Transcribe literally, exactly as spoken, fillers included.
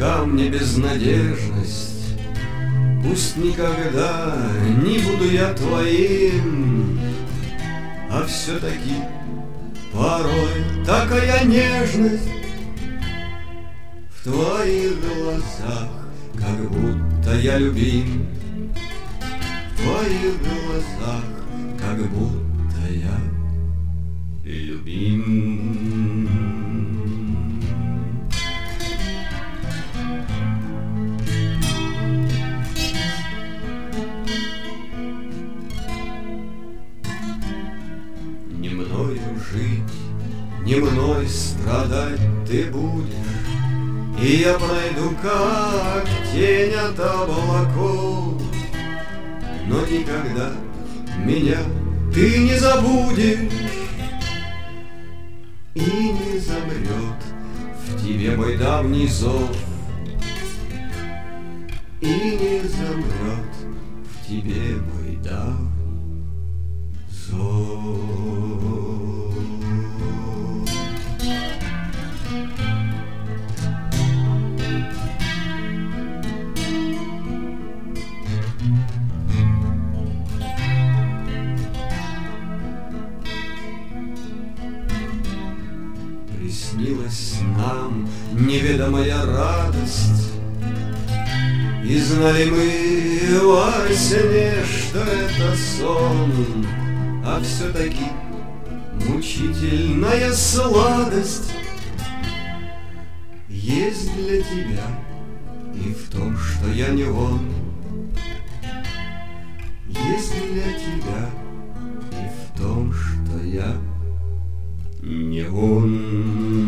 камне безнадежность. Пусть никогда не буду я твоим, а все-таки порой такая нежность в твоих глазах, как будто я любим. В твоих глазах, как будто я любим. Не мною жить, не мной страдать ты будешь, и я пройду, как тень от облаков. Но никогда меня ты не забудешь, и не замрет в тебе мой давний зов, и не замрет в тебе мой давний зов. Приснилась нам неведомая радость, и знали мы во сне, что это сон, а все-таки мучительная сладость есть для тебя и в том, что я не он. Есть для тебя и в том, что я не он.